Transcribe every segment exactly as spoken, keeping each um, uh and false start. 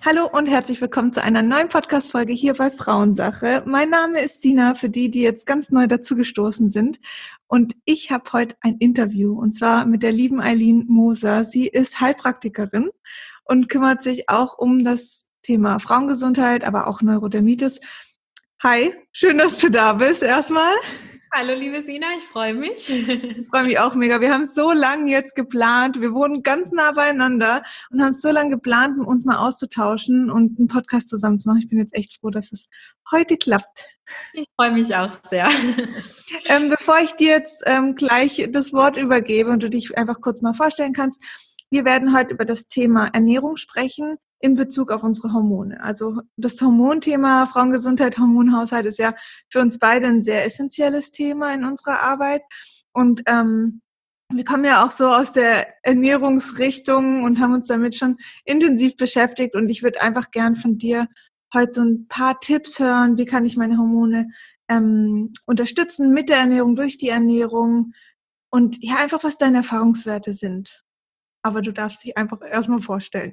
Hallo und herzlich willkommen zu einer neuen Podcast-Folge hier bei Frauensache. Mein Name ist Sina, für die, die jetzt ganz neu dazugestoßen sind. Und ich habe heute ein Interview, und zwar mit der lieben Eileen Moser. Sie ist Heilpraktikerin und kümmert sich auch um das Thema Frauengesundheit, aber auch Neurodermitis. Hi, schön, dass du da bist erstmal. Hallo liebe Sina, ich freue mich. Ich freue mich auch mega. Wir haben es so lange jetzt geplant. Wir wohnen ganz nah beieinander und haben es so lange geplant, uns mal auszutauschen und einen Podcast zusammen zu machen. Ich bin jetzt echt froh, dass es heute klappt. Ich freue mich auch sehr. Ähm, bevor ich dir jetzt ähm, gleich das Wort übergebe und du dich einfach kurz mal vorstellen kannst, wir werden heute über das Thema Ernährung sprechen in Bezug auf unsere Hormone. Also das Hormonthema Frauengesundheit, Hormonhaushalt ist ja für uns beide ein sehr essentielles Thema in unserer Arbeit. Und ähm, wir kommen ja auch so aus der Ernährungsrichtung und haben uns damit schon intensiv beschäftigt. Und ich würde einfach gern von dir heute so ein paar Tipps hören. Wie kann ich meine Hormone ähm, unterstützen mit der Ernährung, durch die Ernährung? Und ja, einfach, was deine Erfahrungswerte sind. Aber du darfst dich einfach erstmal vorstellen.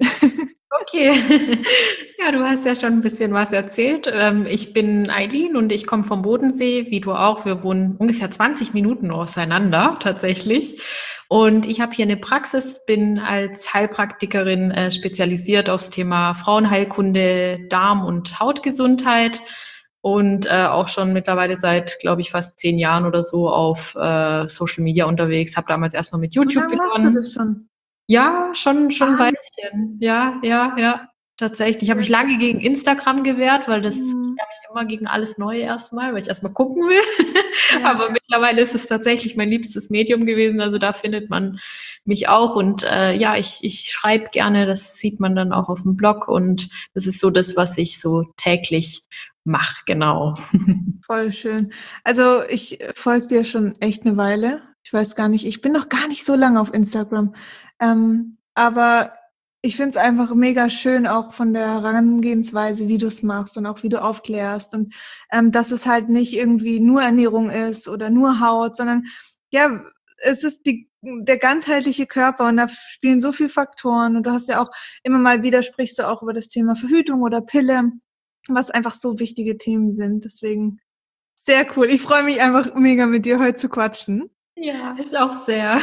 Okay, ja, du hast ja schon ein bisschen was erzählt. Ich bin Eileen und ich komme vom Bodensee, wie du auch. Wir wohnen ungefähr zwanzig Minuten auseinander tatsächlich. Und ich habe hier eine Praxis, bin als Heilpraktikerin äh, spezialisiert aufs Thema Frauenheilkunde, Darm- und Hautgesundheit. Und äh, auch schon mittlerweile seit, glaube ich, fast zehn Jahren oder so auf äh, Social Media unterwegs. Habe damals erstmal mit YouTube Wie lange machst du begonnen. das schon? Ja, schon schon ein Ah, Weilchen. Ja, ja, ja, tatsächlich. Ich habe mich lange gegen Instagram gewehrt, weil das ich mhm. wehre mich immer gegen alles Neue erstmal, weil ich erstmal gucken will. Ja. Aber mittlerweile ist es tatsächlich mein liebstes Medium gewesen. Also da findet man mich auch. Und äh, ja, ich, ich schreibe gerne, das sieht man dann auch auf dem Blog. Und das ist so das, was ich so täglich mache, genau. Voll schön. Also ich folge dir schon echt eine Weile. Ich weiß gar nicht, ich bin noch gar nicht so lange auf Instagram. Ähm, aber ich finde es einfach mega schön, auch von der Herangehensweise, wie du es machst und auch wie du aufklärst. Und ähm, dass es halt nicht irgendwie nur Ernährung ist oder nur Haut, sondern ja, es ist die, der ganzheitliche Körper und da spielen so viele Faktoren. Und du hast ja auch immer mal wieder sprichst du auch über das Thema Verhütung oder Pille, was einfach so wichtige Themen sind. Deswegen sehr cool. Ich freue mich einfach mega mit dir heute zu quatschen. Ja, ich auch sehr.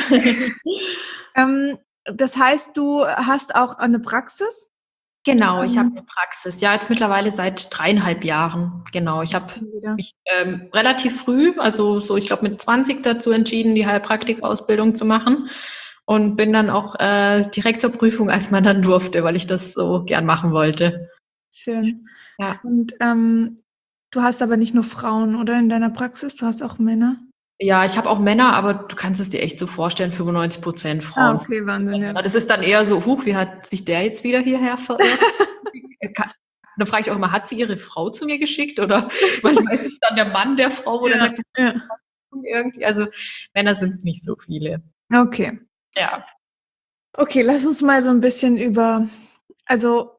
Ähm, das heißt, du hast auch eine Praxis? Genau, ich habe Ähm, eine Praxis. Ja, jetzt mittlerweile seit dreieinhalb Jahren. Genau, ich habe wieder. mich ähm, relativ früh, also so ich glaube mit zwanzig dazu entschieden, die Heilpraktikausbildung zu machen und bin dann auch äh, direkt zur Prüfung, als man dann durfte, weil ich das so gern machen wollte. Schön. Ja. Und ähm, du hast aber nicht nur Frauen, oder in deiner Praxis? Du hast auch Männer? Ja, ich habe auch Männer, aber du kannst es dir echt so vorstellen, fünfundneunzig Prozent Ah, Frauen. okay, Wahnsinn, ja. Das ist dann eher so, huch, wie hat sich der jetzt wieder hierher verirrt? Da frage ich auch immer, hat sie ihre Frau zu mir geschickt? Oder manchmal ist es dann der Mann der Frau, wo dann Ja, sagt, ja. irgendwie, also Männer sind es nicht so viele. Okay. Ja. Okay, lass uns mal so ein bisschen über, also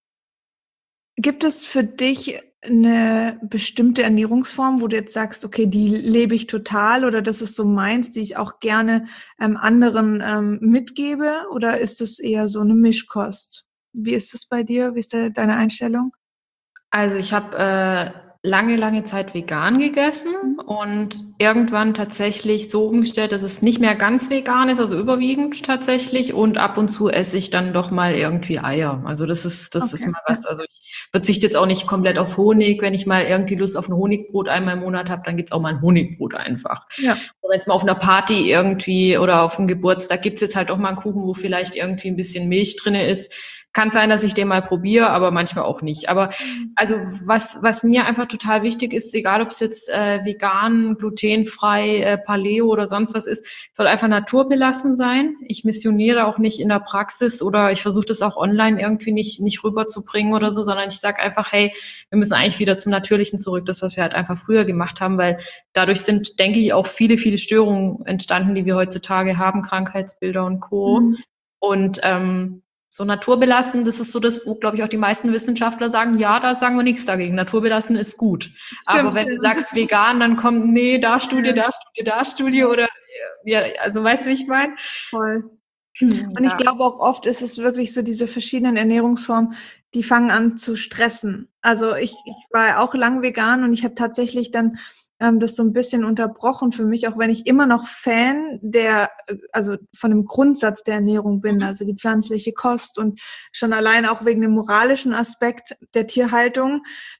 gibt es für dich eine bestimmte Ernährungsform, wo du jetzt sagst, okay, die lebe ich total oder das ist so meins, die ich auch gerne ähm, anderen ähm, mitgebe? Oder ist es eher so eine Mischkost? Wie ist es bei dir? Wie ist da deine Einstellung? Also ich habe äh, lange, lange Zeit vegan gegessen und irgendwann tatsächlich so umgestellt, dass es nicht mehr ganz vegan ist, also überwiegend tatsächlich. Und ab und zu esse ich dann doch mal irgendwie Eier. Also das ist, das ist Okay. mal was. Also ich verzichte jetzt auch nicht komplett auf Honig. Wenn ich mal irgendwie Lust auf ein Honigbrot einmal im Monat habe, dann gibt's auch mal ein Honigbrot einfach. Ja. Oder jetzt mal auf einer Party irgendwie oder auf einem Geburtstag gibt's jetzt halt auch mal einen Kuchen, wo vielleicht irgendwie ein bisschen Milch drinne ist. Kann sein, dass ich den mal probiere, aber manchmal auch nicht. Aber also was was mir einfach total wichtig ist, egal ob es jetzt äh, vegan, glutenfrei, äh, Paleo oder sonst was ist, soll einfach naturbelassen sein. Ich missioniere auch nicht in der Praxis oder ich versuche das auch online irgendwie nicht nicht rüberzubringen oder so, sondern ich sage einfach, hey, wir müssen eigentlich wieder zum Natürlichen zurück, das, was wir halt einfach früher gemacht haben, weil dadurch sind, denke ich, auch viele, viele Störungen entstanden, die wir heutzutage haben, Krankheitsbilder und Co. Mhm. Und ähm, so naturbelassen, das ist so das, wo, glaube ich, auch die meisten Wissenschaftler sagen, ja, da sagen wir nichts dagegen. Naturbelassen ist gut. Aber Stimmt. wenn du sagst vegan, dann kommt, nee, da Studie, Ja, da Studie, da Studie oder, ja, also weißt du, wie ich meine? voll. Und ich Ja. glaube auch oft ist es wirklich so diese verschiedenen Ernährungsformen, die fangen an zu stressen. Also ich, ich war ja auch lang vegan und ich habe tatsächlich dann ähm, das so ein bisschen unterbrochen für mich, auch wenn ich immer noch Fan der, also von dem Grundsatz der Ernährung bin, also die pflanzliche Kost und schon allein auch wegen dem moralischen Aspekt der Tierhaltung.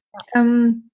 Ähm,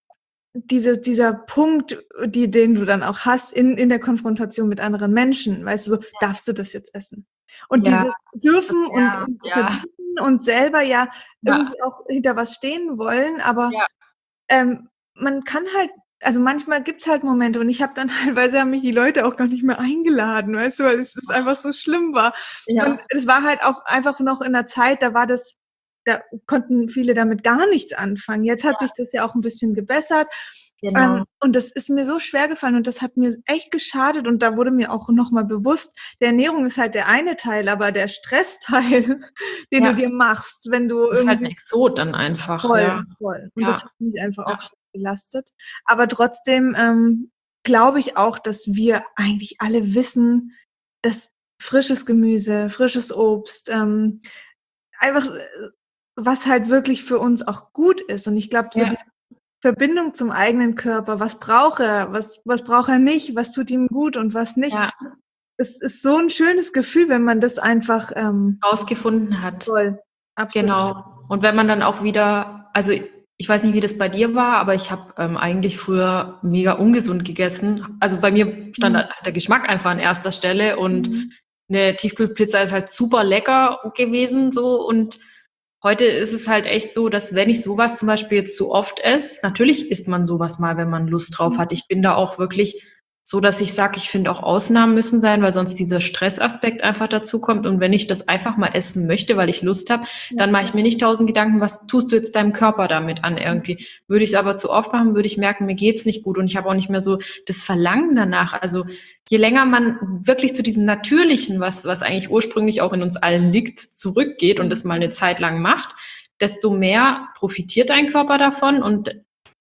Diese, dieser Punkt, die, den du dann auch hast in, in der Konfrontation mit anderen Menschen, weißt du, so, darfst du das jetzt essen? Und Ja, dieses dürfen und, ja, und ja, verbieten und selber ja ja, irgendwie auch hinter was stehen wollen, aber ja, ähm, man kann halt, also manchmal gibt's halt Momente und ich habe dann teilweise haben mich die Leute auch gar nicht mehr eingeladen, weißt du, weil es ist einfach so schlimm war. Und ja, es war halt auch einfach noch in der Zeit, da war das, da konnten viele damit gar nichts anfangen. Jetzt hat sich das ja auch ein bisschen gebessert. Ähm, genau. und das ist mir so schwer gefallen und das hat mir echt geschadet und da wurde mir auch nochmal bewusst, der Ernährung ist halt der eine Teil, aber der Stressteil, den du Ja, dir machst, wenn du ist halt irgendwie ein Exot dann einfach, ja, voll, voll. Und das ja, hat mich einfach auch ja, schon belastet. Aber trotzdem ähm, glaube ich auch, dass wir eigentlich alle wissen, dass frisches Gemüse, frisches Obst, ähm, einfach äh, was halt wirklich für uns auch gut ist. Und ich glaube, so die ja, Verbindung zum eigenen Körper, was braucht er, was, was braucht er nicht, was tut ihm gut und was nicht. ja, Es ist so ein schönes Gefühl, wenn man das einfach ähm, rausgefunden hat. voll, absolut. Genau. Und wenn man dann auch wieder, also ich weiß nicht, wie das bei dir war, aber ich habe ähm, eigentlich früher mega ungesund gegessen. Also bei mir stand Mhm. halt der Geschmack einfach an erster Stelle und Mhm. eine Tiefkühlpizza ist halt super lecker gewesen so und heute ist es halt echt so, dass wenn ich sowas zum Beispiel jetzt zu oft esse, natürlich isst man sowas mal, wenn man Lust drauf hat. Ich bin da auch wirklich so, dass ich sage, ich finde auch Ausnahmen müssen sein, weil sonst dieser Stressaspekt einfach dazu kommt. Und wenn ich das einfach mal essen möchte, weil ich Lust habe, Ja. dann mache ich mir nicht tausend Gedanken, was tust du jetzt deinem Körper damit an irgendwie. Würde ich es aber zu oft machen, würde ich merken, mir geht's nicht gut und ich habe auch nicht mehr so das Verlangen danach. Also je länger man wirklich zu diesem Natürlichen, was, was eigentlich ursprünglich auch in uns allen liegt, zurückgeht und das mal eine Zeit lang macht, desto mehr profitiert dein Körper davon und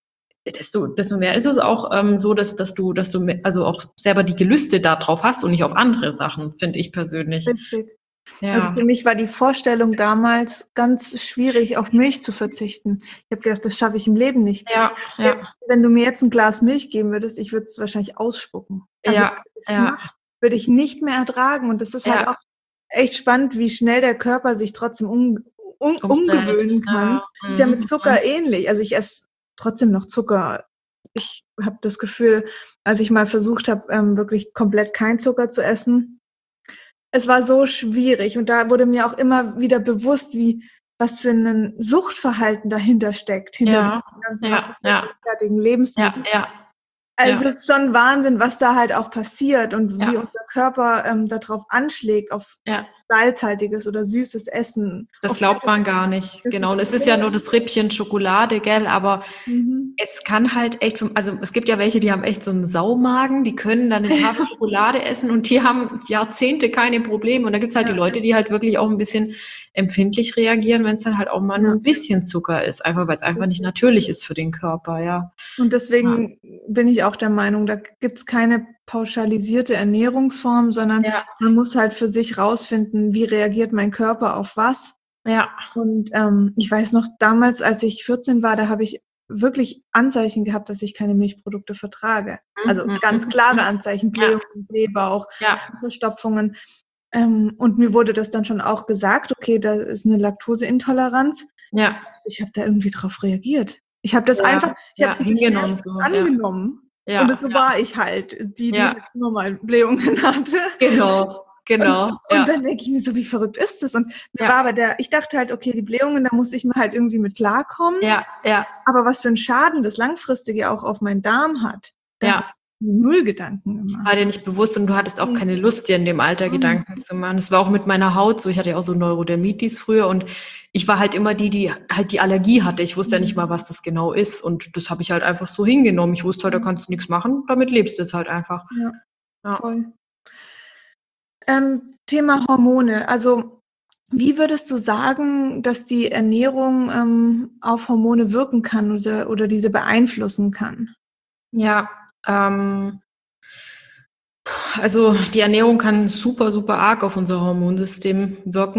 desto, desto mehr ist es auch ähm, so, dass, dass du, dass du also auch selber die Gelüste darauf hast und nicht auf andere Sachen, finde ich persönlich. Richtig. Also Ja, für mich war die Vorstellung damals ganz schwierig, auf Milch zu verzichten. Ich habe gedacht, das schaffe ich im Leben nicht. ja, ja, Jetzt, wenn du mir jetzt ein Glas Milch geben würdest, ich würde es wahrscheinlich ausspucken. Also ja, den ja, Geschmack würde ich nicht mehr ertragen. Und das ist halt auch ja, echt spannend, wie schnell der Körper sich trotzdem um, um, umstellt. umgewöhnen kann. Ja, Ist ja mit mhm, Zucker ähnlich. Also ich esse trotzdem noch Zucker. Ich habe das Gefühl, als ich mal versucht habe, ähm, wirklich komplett kein Zucker zu essen, es war so schwierig und da wurde mir auch immer wieder bewusst, wie was für ein Suchtverhalten dahinter steckt, hinter ja, diesen ganzen ja, ja, massivfertigen ja, Lebensmitteln. ja, Also ja, es ist schon Wahnsinn, was da halt auch passiert und wie ja, unser Körper ähm, darauf anschlägt, auf ja. salzhaltiges oder süßes Essen. Das Auf glaubt man gar nicht. das Genau. Und ist es ist ja so. nur das Rippchen Schokolade, gell? Aber Mhm. es kann halt echt, also es gibt ja welche, die haben echt so einen Saumagen, die können dann eine Tafel Schokolade essen und die haben Jahrzehnte keine Probleme. Und da gibt's halt die Ja, Leute, die halt wirklich auch ein bisschen empfindlich reagieren, wenn es dann halt auch mal nur ja. ein bisschen Zucker ist, einfach weil es einfach nicht natürlich ist für den Körper, ja. Und Ja, deswegen bin ich auch der Meinung, da gibt's keine pauschalisierte Ernährungsform, sondern ja, man muss halt für sich rausfinden, wie reagiert mein Körper auf was. ja. Und ähm, ich weiß noch, damals, als ich vierzehn war, da habe ich wirklich Anzeichen gehabt, dass ich keine Milchprodukte vertrage. Also Mhm, ganz mhm, klare mhm. Anzeichen, Ja, Blähungen, Blähbauch, ja, Verstopfungen. Ähm, und mir wurde das dann schon auch gesagt, okay, da ist eine Laktoseintoleranz. ja, Ich habe da irgendwie drauf reagiert. Ich habe das einfach, ja, ich habe ja, diesen hingenommen Schmerz so, ja, angenommen. Und ja, so ja, war ich halt, die, die ja, halt immer mal Blähungen hatte. genau, Und, genau, und ja, dann denke ich mir so, wie verrückt ist das? Und mir war ja, aber der, ich dachte halt, okay, die Blähungen, da muss ich mal halt irgendwie mit klarkommen. ja, ja, Aber was für einen Schaden das langfristige auch auf meinen Darm hat, da habe ja. ich mir null Gedanken War gemacht. dir nicht bewusst und du hattest auch Nee, keine Lust, dir in dem Alter gar nicht. Gedanken zu machen. Das war auch mit meiner Haut so. Ich hatte ja auch so Neurodermitis früher und ich war halt immer die, die halt die Allergie hatte. Ich wusste ja nicht mal, was das genau ist und das habe ich halt einfach so hingenommen. Ich wusste halt, da kannst du nichts machen, damit lebst du es halt einfach. Ja, Ja. voll. Ähm, Thema Hormone. Also, wie würdest du sagen, dass die Ernährung ähm, auf Hormone wirken kann oder, oder diese beeinflussen kann? Ja, ähm, also die Ernährung kann super, super arg auf unser Hormonsystem wirken.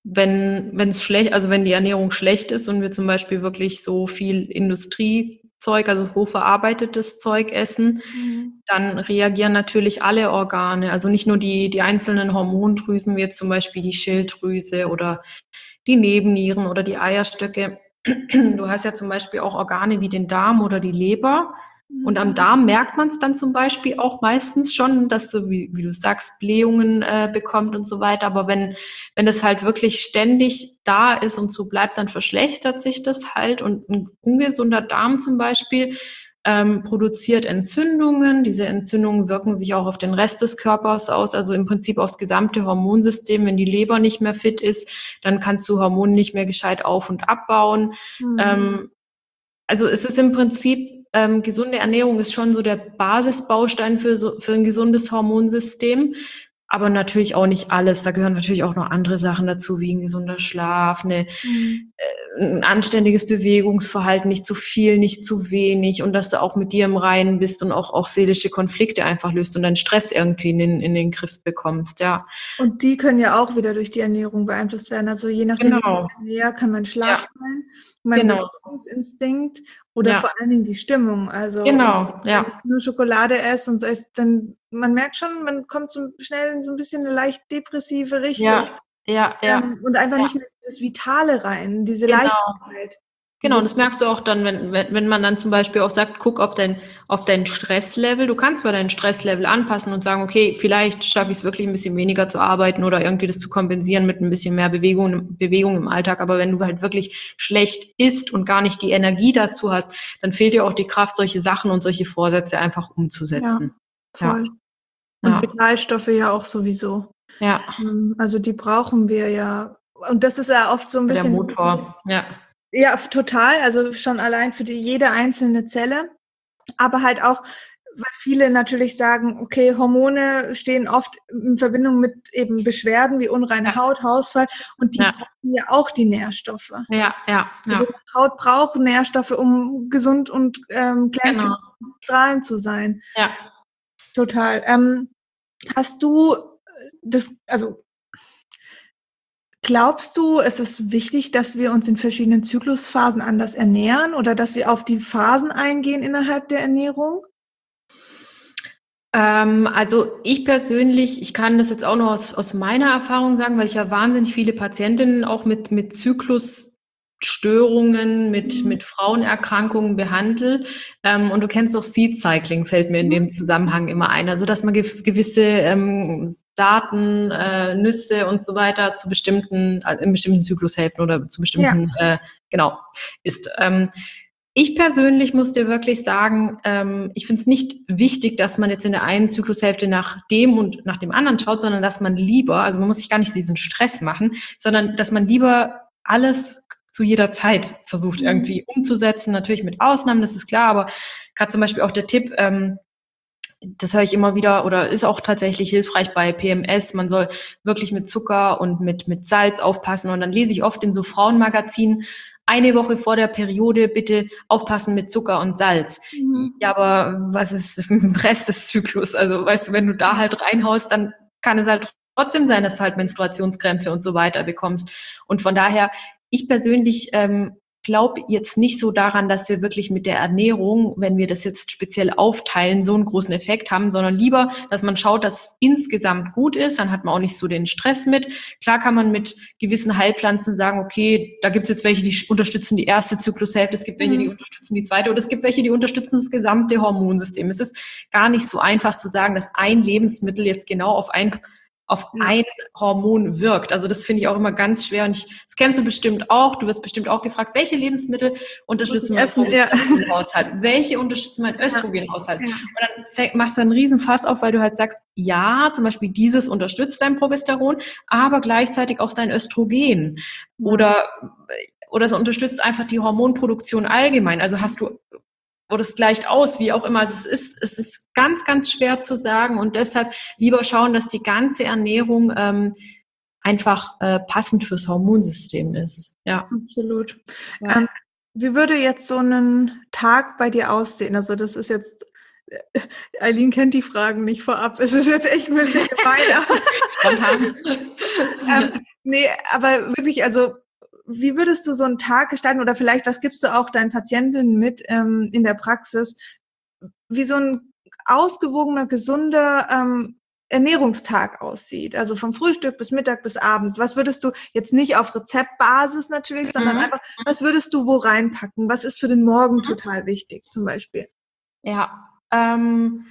wenn wenn es schlecht, also wenn die Ernährung schlecht ist und wir zum Beispiel wirklich so viel Industriezeug, also hochverarbeitetes Zeug essen, Mhm. dann reagieren natürlich alle Organe, also nicht nur die die einzelnen Hormondrüsen, wie jetzt zum Beispiel die Schilddrüse oder die Nebennieren oder die Eierstöcke. Du hast ja zum Beispiel auch Organe wie den Darm oder die Leber. Und am Darm merkt man es dann zum Beispiel auch meistens schon, dass so, wie, wie du sagst, Blähungen äh, bekommt und so weiter. Aber wenn, wenn das halt wirklich ständig da ist und so bleibt, dann verschlechtert sich das halt. Und ein ungesunder Darm zum Beispiel ähm, produziert Entzündungen. Diese Entzündungen wirken sich auch auf den Rest des Körpers aus, also im Prinzip aufs gesamte Hormonsystem. Wenn die Leber nicht mehr fit ist, dann kannst du Hormone nicht mehr gescheit auf- und abbauen. Mhm. Ähm, also es ist im Prinzip, ähm, gesunde Ernährung ist schon so der Basisbaustein für, so, für ein gesundes Hormonsystem. Aber natürlich auch nicht alles. Da gehören natürlich auch noch andere Sachen dazu, wie ein gesunder Schlaf, eine, Mhm. äh, ein anständiges Bewegungsverhalten, nicht zu viel, nicht zu wenig und dass du auch mit dir im Reinen bist und auch, auch seelische Konflikte einfach löst und deinen Stress irgendwie in den, in den Griff bekommst, ja. Und die können ja auch wieder durch die Ernährung beeinflusst werden. Also je nachdem, Genau. wie näher kann mein Schlaf Ja. sein, mein Genau. Bewegungsinstinkt oder Ja. vor allen Dingen die Stimmung. Also Genau, wenn ja. ich nur Schokolade esse und so esse, dann man merkt schon, man kommt so schnell in so ein bisschen eine leicht depressive Richtung. Ja, ja, ja. Ähm, und einfach Ja. nicht mehr dieses Vitale rein, diese Genau. Leichtigkeit. Genau, und das merkst du auch dann, wenn, wenn, wenn man dann zum Beispiel auch sagt, guck auf dein, auf dein Stresslevel. Du kannst mal dein Stresslevel anpassen und sagen, okay, vielleicht schaffe ich es wirklich ein bisschen weniger zu arbeiten oder irgendwie das zu kompensieren mit ein bisschen mehr Bewegung, Bewegung im Alltag. Aber wenn du halt wirklich schlecht isst und gar nicht die Energie dazu hast, dann fehlt dir auch die Kraft, solche Sachen und solche Vorsätze einfach umzusetzen. Ja, voll. Ja. Und Ja. Vitalstoffe ja auch sowieso. Ja. Also die brauchen wir ja. Und das ist ja oft so ein Der bisschen Motor. Ja. Ja, total. Also schon allein für die jede einzelne Zelle. Aber halt auch, weil viele natürlich sagen, okay, Hormone stehen oft in Verbindung mit eben Beschwerden wie unreine Ja. Haut, Haarausfall. Und die Ja. brauchen ja auch die Nährstoffe. Ja, ja, ja. Also Haut braucht Nährstoffe, um gesund und ähm, glänzend Genau. strahlend zu sein. Ja. Total. Ähm, hast du das, also glaubst du, es ist wichtig, dass wir uns in verschiedenen Zyklusphasen anders ernähren oder dass wir auf die Phasen eingehen innerhalb der Ernährung? Ähm, also ich persönlich, ich kann das jetzt auch nur aus, aus meiner Erfahrung sagen, weil ich ja wahnsinnig viele Patientinnen auch mit, mit Zyklusstörungen, mit, Mhm. mit Frauenerkrankungen behandle. Ähm, und du kennst doch Seed Cycling, fällt mir in dem Zusammenhang immer ein. Also dass man ge- gewisse ähm, Saaten, äh, Nüsse und so weiter zu bestimmten, also in bestimmten Zyklushälften oder zu bestimmten, ja. äh, genau, isst. Ähm, Ich persönlich muss dir wirklich sagen, ähm, ich finde es nicht wichtig, dass man jetzt in der einen Zyklushälfte nach dem und nach dem anderen schaut, sondern dass man lieber, also man muss sich gar nicht diesen Stress machen, sondern dass man lieber alles zu jeder Zeit versucht irgendwie umzusetzen, natürlich mit Ausnahmen, das ist klar, aber gerade zum Beispiel auch der Tipp, ähm, das höre ich immer wieder oder ist auch tatsächlich hilfreich bei P M S. Man soll wirklich mit Zucker und mit, mit Salz aufpassen. Und dann lese ich oft in so Frauenmagazinen, eine Woche vor der Periode bitte aufpassen mit Zucker und Salz. Mhm. Ja, aber was ist im Rest des Zyklus? Also, weißt du, wenn du da halt reinhaust, dann kann es halt trotzdem sein, dass du halt Menstruationskrämpfe und so weiter bekommst. Und von daher, ich persönlich ähm, glaube jetzt nicht so daran, dass wir wirklich mit der Ernährung, wenn wir das jetzt speziell aufteilen, so einen großen Effekt haben, sondern lieber, dass man schaut, dass es insgesamt gut ist, dann hat man auch nicht so den Stress mit. Klar kann man mit gewissen Heilpflanzen sagen, okay, da gibt es jetzt welche, die unterstützen die erste Zyklushälfte, es gibt welche, die unterstützen die zweite oder es gibt welche, die unterstützen das gesamte Hormonsystem. Es ist gar nicht so einfach zu sagen, dass ein Lebensmittel jetzt genau auf ein auf Ja. ein Hormon wirkt. Also das finde ich auch immer ganz schwer. Und ich, das kennst du bestimmt auch. Du wirst bestimmt auch gefragt, welche Lebensmittel unterstützen meinen Progesteronhaushalt? Ja. Welche unterstützen meinen Östrogenhaushalt? Ja. Und dann fäng, machst du einen riesen Fass auf, weil du halt sagst, ja, zum Beispiel dieses unterstützt dein Progesteron, aber gleichzeitig auch dein Östrogen. Ja. Oder, oder es unterstützt einfach die Hormonproduktion allgemein. Also hast du oder es gleicht aus, wie auch immer. Also es ist, es ist ganz, ganz schwer zu sagen und deshalb lieber schauen, dass die ganze Ernährung ähm, einfach äh, passend fürs Hormonsystem ist. Ja, absolut. Ja. Ähm, wie würde jetzt so ein Tag bei dir aussehen? Also das ist jetzt, Eileen kennt die Fragen nicht vorab. Es ist jetzt echt ein bisschen gemein. spontan. ähm, nee, aber wirklich, also wie würdest du so einen Tag gestalten oder vielleicht, was gibst du auch deinen Patientinnen mit ähm, in der Praxis, wie so ein ausgewogener, gesunder ähm, Ernährungstag aussieht? Also vom Frühstück bis Mittag bis Abend. Was würdest du jetzt nicht auf Rezeptbasis natürlich, sondern Mhm. einfach, was würdest du wo reinpacken? Was ist für den Morgen total wichtig zum Beispiel? Ja, ähm,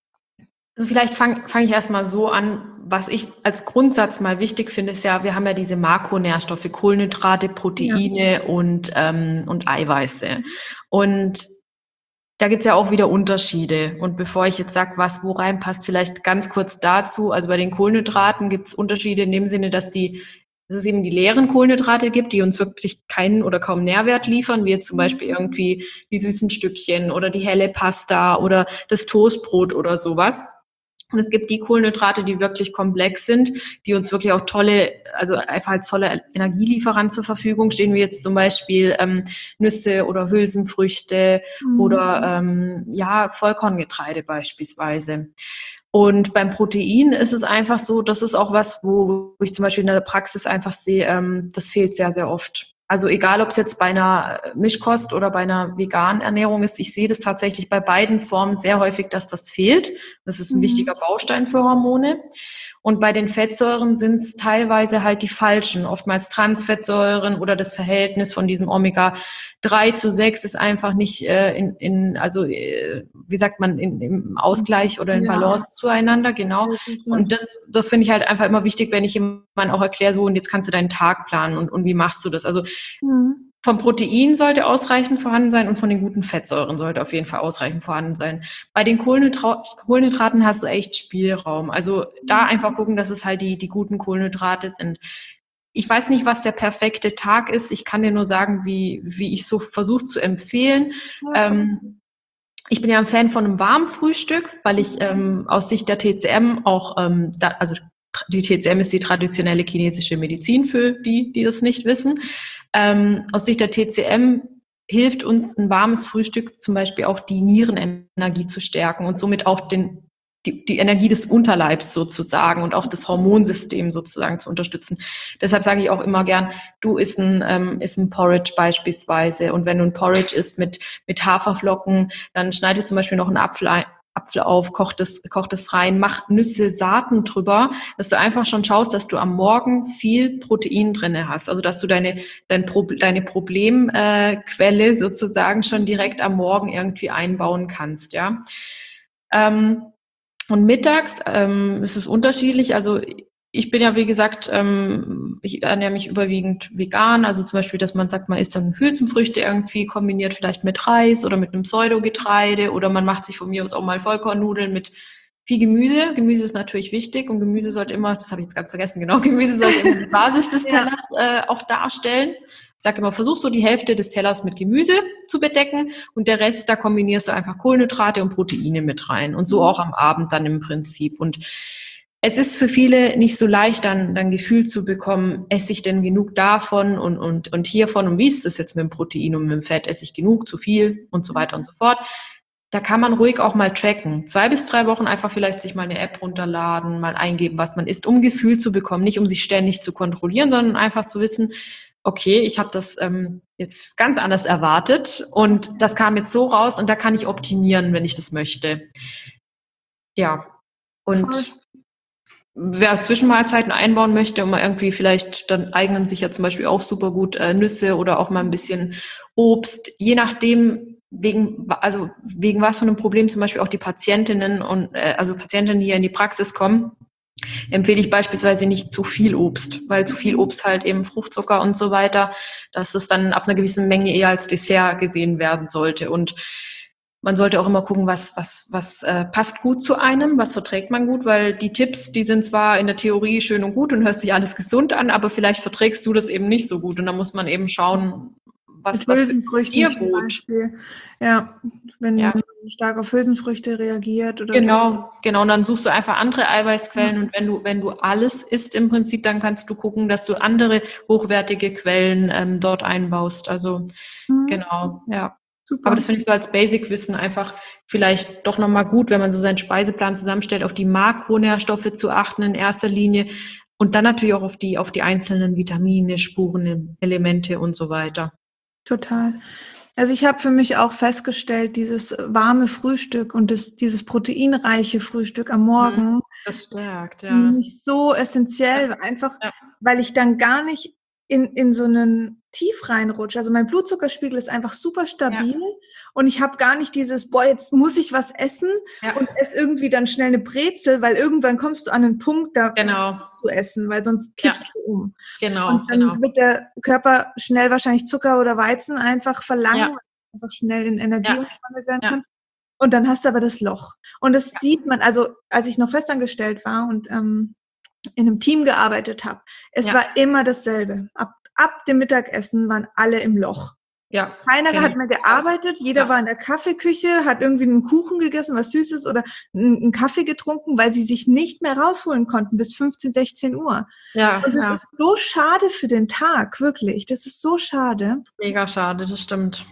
also vielleicht fange fang ich erstmal so an, was ich als Grundsatz mal wichtig finde, ist ja, wir haben ja diese Makronährstoffe, Kohlenhydrate, Proteine ja. und, ähm, und Eiweiße. Mhm. Und da gibt's ja auch wieder Unterschiede. Und bevor ich jetzt sage, was wo reinpasst, vielleicht ganz kurz dazu. Also bei den Kohlenhydraten gibt's Unterschiede in dem Sinne, dass die dass es eben die leeren Kohlenhydrate gibt, die uns wirklich keinen oder kaum Nährwert liefern, wie jetzt zum Beispiel irgendwie die süßen Stückchen oder die helle Pasta oder das Toastbrot oder sowas. Und es gibt die Kohlenhydrate, die wirklich komplex sind, die uns wirklich auch tolle, also einfach als tolle Energielieferant zur Verfügung stehen, wie jetzt zum Beispiel ähm, Nüsse oder Hülsenfrüchte mhm. oder ähm, ja Vollkorngetreide beispielsweise. Und beim Protein ist es einfach so, das ist auch was, wo ich zum Beispiel in der Praxis einfach sehe, ähm, das fehlt sehr, sehr oft. Also egal, ob es jetzt bei einer Mischkost oder bei einer veganen Ernährung ist, ich sehe das tatsächlich bei beiden Formen sehr häufig, dass das fehlt. Das ist ein mhm. wichtiger Baustein für Hormone. Und bei den Fettsäuren sind es teilweise halt die falschen, oftmals Transfettsäuren oder das Verhältnis von diesem Omega drei zu sechs ist einfach nicht äh, in, in, also äh, wie sagt man, in, im Ausgleich oder in Balance ja. zueinander, genau. Und das, das finde ich halt einfach immer wichtig, wenn ich jemandem auch erkläre, so und jetzt kannst du deinen Tag planen und, und wie machst du das? Also mhm. vom Protein sollte ausreichend vorhanden sein und von den guten Fettsäuren sollte auf jeden Fall ausreichend vorhanden sein. Bei den Kohlenhydra- Kohlenhydraten hast du echt Spielraum. Also da einfach gucken, dass es halt die, die guten Kohlenhydrate sind. Ich weiß nicht, was der perfekte Tag ist. Ich kann dir nur sagen, wie, wie ich so versuche zu empfehlen. Ja. Ähm, ich bin ja ein Fan von einem warmen Frühstück, weil ich ähm, aus Sicht der T C M auch, ähm, da, also die T C M ist die traditionelle chinesische Medizin für die, die das nicht wissen. Ähm, aus Sicht der T C M hilft uns ein warmes Frühstück zum Beispiel auch die Nierenenergie zu stärken und somit auch den, die, die Energie des Unterleibs sozusagen und auch das Hormonsystem sozusagen zu unterstützen. Deshalb sage ich auch immer gern, du isst ein, ähm, isst ein Porridge beispielsweise und wenn du ein Porridge isst mit, mit Haferflocken, dann schneide zum Beispiel noch einen Apfel ein, Apfel auf, kocht es, kocht es rein, mach Nüsse, Saaten drüber, dass du einfach schon schaust, dass du am Morgen viel Protein drinne hast. Also, dass du deine, dein Pro, deine Problemquelle äh, sozusagen schon direkt am Morgen irgendwie einbauen kannst, ja. Ähm, und mittags ähm, ist es unterschiedlich. Also, ich bin ja, wie gesagt, ähm, ich ernähre mich überwiegend vegan. Also zum Beispiel, dass man sagt, man isst dann Hülsenfrüchte irgendwie kombiniert vielleicht mit Reis oder mit einem Pseudogetreide oder man macht sich von mir aus auch mal Vollkornnudeln mit viel Gemüse. Gemüse ist natürlich wichtig und Gemüse sollte immer, das habe ich jetzt ganz vergessen, genau, Gemüse sollte immer die Basis des Tellers äh, auch darstellen. Ich sage immer, versuch so die Hälfte des Tellers mit Gemüse zu bedecken und der Rest, da kombinierst du einfach Kohlenhydrate und Proteine mit rein und so auch am Abend dann im Prinzip. Und es ist für viele nicht so leicht, dann dann Gefühl zu bekommen, esse ich denn genug davon und und und hiervon und wie ist das jetzt mit dem Protein und mit dem Fett, esse ich genug, zu viel und so weiter und so fort. Da kann man ruhig auch mal tracken. Zwei bis drei Wochen einfach vielleicht sich mal eine App runterladen, mal eingeben, was man isst, um Gefühl zu bekommen, nicht um sich ständig zu kontrollieren, sondern einfach zu wissen, okay, ich habe das ähm, jetzt ganz anders erwartet und das kam jetzt so raus und da kann ich optimieren, wenn ich das möchte. Ja, und Voll. Wer Zwischenmahlzeiten einbauen möchte und mal irgendwie vielleicht, dann eignen sich ja zum Beispiel auch super gut äh, Nüsse oder auch mal ein bisschen Obst, je nachdem, wegen, also wegen was von einem Problem zum Beispiel auch die Patientinnen und äh, also Patientinnen, die hier in die Praxis kommen, empfehle ich beispielsweise nicht zu viel Obst, weil zu viel Obst halt eben Fruchtzucker und so weiter, dass es dann ab einer gewissen Menge eher als Dessert gesehen werden sollte. Und man sollte auch immer gucken, was was was äh, passt gut zu einem, was verträgt man gut, weil die Tipps, die sind zwar in der Theorie schön und gut und hört sich alles gesund an, aber vielleicht verträgst du das eben nicht so gut und dann muss man eben schauen, was, was für dir zum gut. Beispiel. Ja, wenn Ja. man stark auf Hülsenfrüchte reagiert oder genau, so. Genau, und dann suchst du einfach andere Eiweißquellen ja. Und wenn du wenn du alles isst im Prinzip, dann kannst du gucken, dass du andere hochwertige Quellen ähm, dort einbaust. Also mhm. genau, ja. Super. Aber das finde ich so als Basic-Wissen einfach vielleicht doch nochmal gut, wenn man so seinen Speiseplan zusammenstellt, auf die Makronährstoffe zu achten in erster Linie und dann natürlich auch auf die, auf die einzelnen Vitamine, Spuren, Elemente und so weiter. Total. Also ich habe für mich auch festgestellt, dieses warme Frühstück und das, dieses proteinreiche Frühstück am Morgen, das stärkt, ja. finde ich so essentiell, Ja. einfach, ja. weil ich dann gar nicht in, in so einen Tief reinrutsche. Also mein Blutzuckerspiegel ist einfach super stabil ja. und ich habe gar nicht dieses, boah, jetzt muss ich was essen ja. und esse irgendwie dann schnell eine Brezel, weil irgendwann kommst du an einen Punkt, da genau. musst du essen, weil sonst kippst ja. du um. Genau, und dann genau. wird der Körper schnell wahrscheinlich Zucker oder Weizen einfach verlangen, ja. weil einfach schnell in Energie ja. umgewandelt werden kann. Ja. Und dann hast du aber das Loch. Und das ja. sieht man, also als ich noch festangestellt war und ähm, in einem Team gearbeitet habe, es ja. war immer dasselbe. Ab, ab dem Mittagessen waren alle im Loch. Ja, Keiner hat mehr gearbeitet, jeder ja. war in der Kaffeeküche, hat irgendwie einen Kuchen gegessen, was Süßes oder einen Kaffee getrunken, weil sie sich nicht mehr rausholen konnten bis fünfzehn, sechzehn Uhr. Ja, und das ja. ist so schade für den Tag, wirklich. Das ist so schade. Mega schade, das stimmt.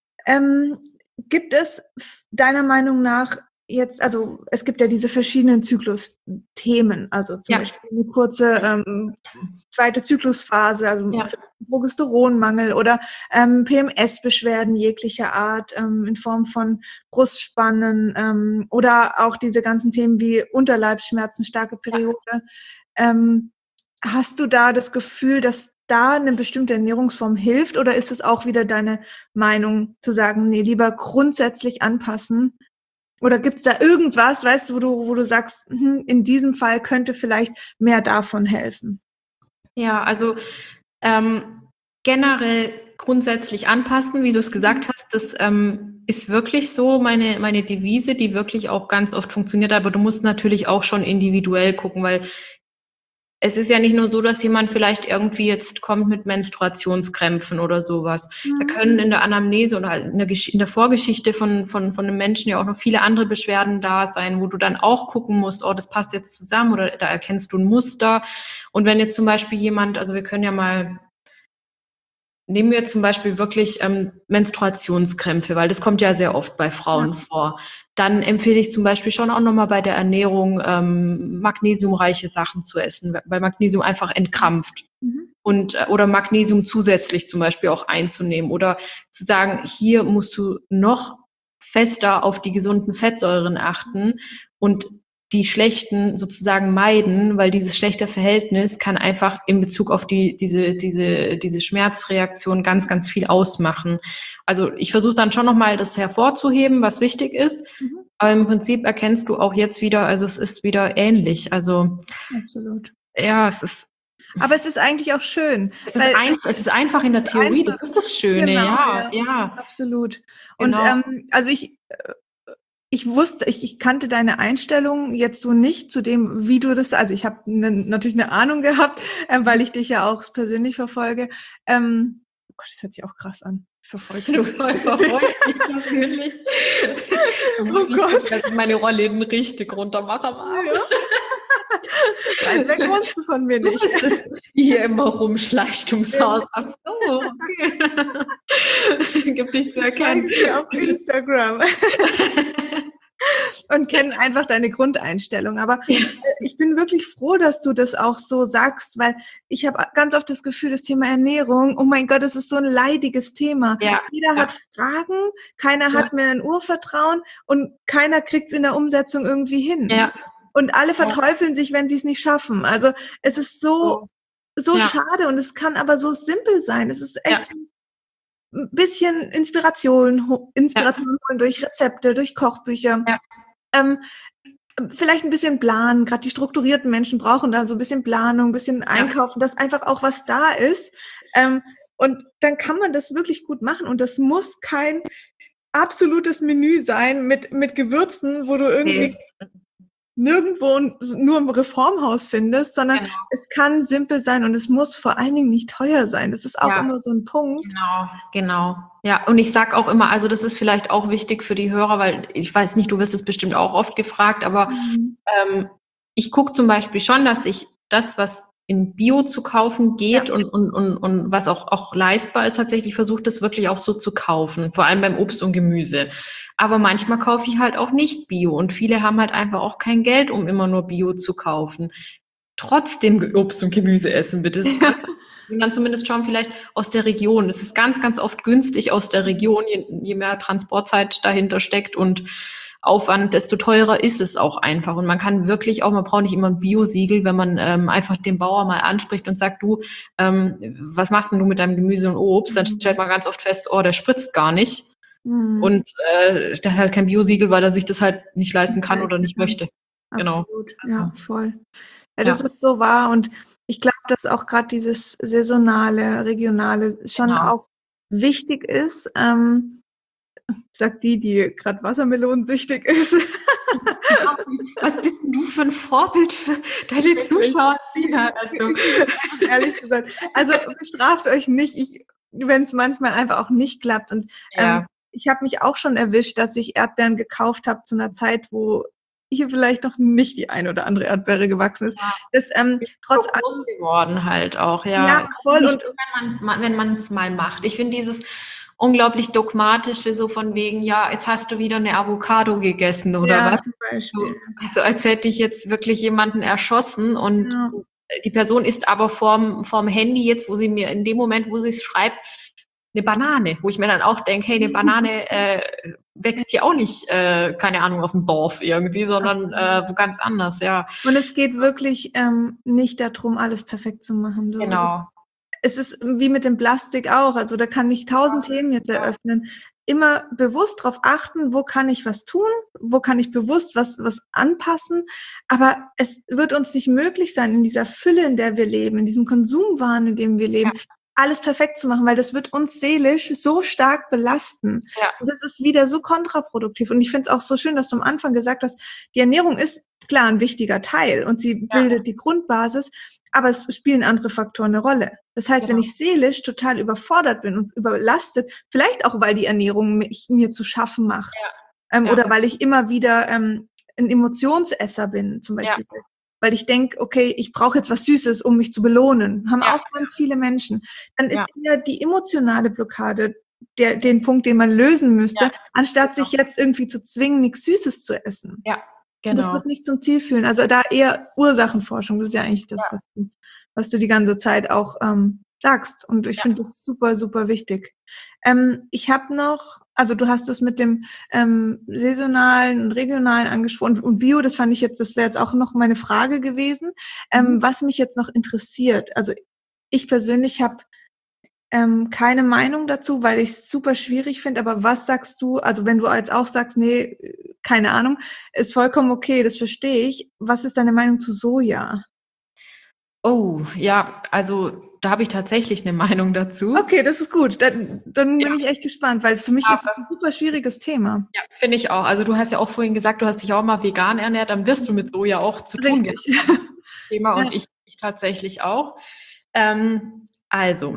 Ähm, gibt es deiner Meinung nach jetzt, also es gibt ja diese verschiedenen Zyklus-Themen, also zum ja. Beispiel eine kurze ähm, zweite Zyklusphase, also ja. Progesteronmangel oder ähm, P M S-Beschwerden jeglicher Art ähm, in Form von Brustspannen ähm, oder auch diese ganzen Themen wie Unterleibsschmerzen, starke Periode. Ja. Ähm, hast du da das Gefühl, dass da eine bestimmte Ernährungsform hilft oder ist es auch wieder deine Meinung zu sagen, nee, lieber grundsätzlich anpassen? Oder gibt's da irgendwas, weißt du, wo du, wo du sagst, hm, in diesem Fall könnte vielleicht mehr davon helfen? Ja, also ähm, generell grundsätzlich anpassen, wie du es gesagt hast, das ähm, ist wirklich so meine meine Devise, die wirklich auch ganz oft funktioniert. Aber du musst natürlich auch schon individuell gucken, weil es ist ja nicht nur so, dass jemand vielleicht irgendwie jetzt kommt mit Menstruationskrämpfen oder sowas. Mhm. Da können in der Anamnese oder in der, Gesch- in der Vorgeschichte von, von, von einem Menschen ja auch noch viele andere Beschwerden da sein, wo du dann auch gucken musst, oh, das passt jetzt zusammen oder da erkennst du ein Muster. Und wenn jetzt zum Beispiel jemand, also wir können ja mal, nehmen wir zum Beispiel wirklich ähm, Menstruationskrämpfe, weil das kommt ja sehr oft bei Frauen ja. vor. Dann empfehle ich zum Beispiel schon auch nochmal bei der Ernährung ähm, magnesiumreiche Sachen zu essen, weil Magnesium einfach entkrampft. Mhm. Und, oder Magnesium zusätzlich zum Beispiel auch einzunehmen oder zu sagen, hier musst du noch fester auf die gesunden Fettsäuren achten und die schlechten sozusagen meiden, weil dieses schlechte Verhältnis kann einfach in Bezug auf die diese diese diese Schmerzreaktion ganz ganz viel ausmachen. Also ich versuche dann schon nochmal das hervorzuheben, was wichtig ist, mhm. aber im Prinzip erkennst du auch jetzt wieder, also es ist wieder ähnlich. Also absolut. Ja, es ist. Aber es ist eigentlich auch schön. Es ist, ein, es ist einfach in der Theorie, einfach, das ist das Schöne, genau, ja, ja, ja. Absolut. Und genau. ähm, also ich Ich wusste, ich, ich kannte deine Einstellung jetzt so nicht zu dem, wie du das, also ich habe ne, natürlich eine Ahnung gehabt, äh, weil ich dich ja auch persönlich verfolge. Ähm, oh Gott, das hört sich auch krass an. Verfolge du verfolgst mich persönlich. Oh Gott. Dass ich meine Rollläden richtig runter mache am Abend. Ja. Weit weg wohnst du von mir nicht. Du bist das, die hier immer rumschleicht ums Haus. Ach so, okay. Gibt dich zu erkennen. Ich dir auf Instagram. Und kennen einfach deine Grundeinstellung. Aber ja. ich bin wirklich froh, dass du das auch so sagst, weil ich habe ganz oft das Gefühl, das Thema Ernährung, oh mein Gott, das ist so ein leidiges Thema. Ja. Jeder ja. hat Fragen, keiner ja. hat mehr ein Urvertrauen und keiner kriegt es in der Umsetzung irgendwie hin. Ja. Und alle verteufeln ja. sich, wenn sie es nicht schaffen. Also es ist so, so ja. schade und es kann aber so simpel sein. Es ist echt... Ja. ein bisschen Inspiration, Inspiration ja. holen durch Rezepte, durch Kochbücher. Ja. Ähm, vielleicht ein bisschen planen. Gerade die strukturierten Menschen brauchen da so ein bisschen Planung, ein bisschen Einkaufen, ja. dass einfach auch was da ist. Ähm, und dann kann man das wirklich gut machen. Und das muss kein absolutes Menü sein mit, mit Gewürzen, wo du irgendwie okay. nirgendwo nur im Reformhaus findest, sondern genau. es kann simpel sein und es muss vor allen Dingen nicht teuer sein. Das ist auch ja. immer so ein Punkt. Genau, genau. Ja, und ich sag auch immer, also das ist vielleicht auch wichtig für die Hörer, weil ich weiß nicht, du wirst es bestimmt auch oft gefragt, aber mhm. ähm, ich gucke zum Beispiel schon, dass ich das, was in Bio zu kaufen geht Ja. und, und, und, und was auch, auch leistbar ist, tatsächlich versucht, das wirklich auch so zu kaufen, vor allem beim Obst und Gemüse. Aber manchmal kaufe ich halt auch nicht Bio und viele haben halt einfach auch kein Geld, um immer nur Bio zu kaufen. Trotzdem Obst und Gemüse essen, bitte. Das Ja. und dann zumindest schauen, vielleicht aus der Region. Es ist ganz, ganz oft günstig aus der Region, je, je mehr Transportzeit dahinter steckt und Aufwand, desto teurer ist es auch einfach. Und man kann wirklich auch, man braucht nicht immer ein Bio-Siegel, wenn man ähm, einfach den Bauer mal anspricht und sagt, du, ähm, was machst denn du mit deinem Gemüse und Obst? Dann stellt man ganz oft fest, oh, der spritzt gar nicht. Mhm. Und äh, der hat halt kein Bio-Siegel, weil er sich das halt nicht leisten kann oder nicht möchte. Genau. Absolut, Also, ja, voll. Ja, das ja. ist so wahr und ich glaube, dass auch gerade dieses saisonale, regionale schon Genau. auch wichtig ist. Ähm, sagt die, die gerade wassermelonensüchtig ist. Was bist denn du für ein Vorbild für deine Zuschauer, Sina? Also, ehrlich zu sein. Also bestraft euch nicht, wenn es manchmal einfach auch nicht klappt. Und ja. ähm, ich habe mich auch schon erwischt, dass ich Erdbeeren gekauft habe zu einer Zeit, wo hier vielleicht noch nicht die ein oder andere Erdbeere gewachsen ist. Ja. Das ähm, trotz so groß geworden halt auch, ja. Ja, voll. Nicht, Und wenn man wenn man es mal macht. Ich finde dieses unglaublich dogmatische, so von wegen, ja, jetzt hast du wieder eine Avocado gegessen oder ja, was? zum Beispiel. So, also als hätte ich jetzt wirklich jemanden erschossen und Ja. die Person ist aber vorm, vorm Handy jetzt, wo sie mir in dem Moment, wo sie es schreibt, eine Banane, wo ich mir dann auch denke, hey, eine Banane äh, wächst hier auch nicht, äh, keine Ahnung, auf dem Dorf irgendwie, sondern äh, wo ganz anders, ja. Und es geht wirklich ähm, nicht darum, alles perfekt zu machen. So. Genau. Es ist wie mit dem Plastik auch. Also da kann ich tausend ja. Themen jetzt eröffnen. Immer bewusst darauf achten, wo kann ich was tun, wo kann ich bewusst was, was anpassen. Aber es wird uns nicht möglich sein, in dieser Fülle, in der wir leben, in diesem Konsumwahn, in dem wir leben, ja. alles perfekt zu machen, weil das wird uns seelisch so stark belasten. Ja. Und das ist wieder so kontraproduktiv. Und ich finde es auch so schön, dass du am Anfang gesagt hast, die Ernährung ist klar ein wichtiger Teil und sie ja. bildet die Grundbasis, aber es spielen andere Faktoren eine Rolle. Das heißt, genau. wenn ich seelisch total überfordert bin und überlastet, vielleicht auch, weil die Ernährung mich, mir zu schaffen macht, ja. Ähm, ja. oder weil ich immer wieder ähm, ein Emotionsesser bin, zum Beispiel. Ja. Weil ich denke, okay, ich brauche jetzt was Süßes, um mich zu belohnen. Haben ja. auch ganz viele Menschen. Dann ja. ist eher die emotionale Blockade der, den Punkt, den man lösen müsste, ja. anstatt genau. sich jetzt irgendwie zu zwingen, nichts Süßes zu essen. Ja. Genau. Und das wird nicht zum Ziel führen. Also da eher Ursachenforschung. Das ist ja eigentlich das, ja. Was, du, was du die ganze Zeit auch ähm, sagst. Und ich ja. finde das super, super wichtig. Ähm, ich habe noch, also du hast es mit dem ähm, saisonalen und regionalen angesprochen und Bio, das fand ich jetzt, das wäre jetzt auch noch meine Frage gewesen. Ähm, mhm. Was mich jetzt noch interessiert, also ich persönlich habe Ähm, keine Meinung dazu, weil ich es super schwierig finde, aber was sagst du, also wenn du jetzt auch sagst, nee, keine Ahnung, ist vollkommen okay, das verstehe ich. Was ist deine Meinung zu Soja? Oh, ja, also da habe ich tatsächlich eine Meinung dazu. Okay, das ist gut. Dann, dann bin ja. ich echt gespannt, weil für mich ja, ist es ein super schwieriges Thema. Ja, finde ich auch. Also du hast ja auch vorhin gesagt, du hast dich auch mal vegan ernährt, dann wirst du mit Soja auch zu tun. Richtig. Thema ja. Und ich, ich tatsächlich auch. Ähm, also